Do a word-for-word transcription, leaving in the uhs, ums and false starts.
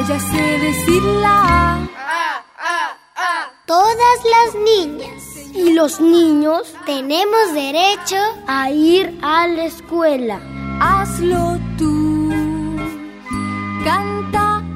ya sé decirla. Todas las niñas y los niños tenemos derecho a ir a la escuela. Hazlo tú, canta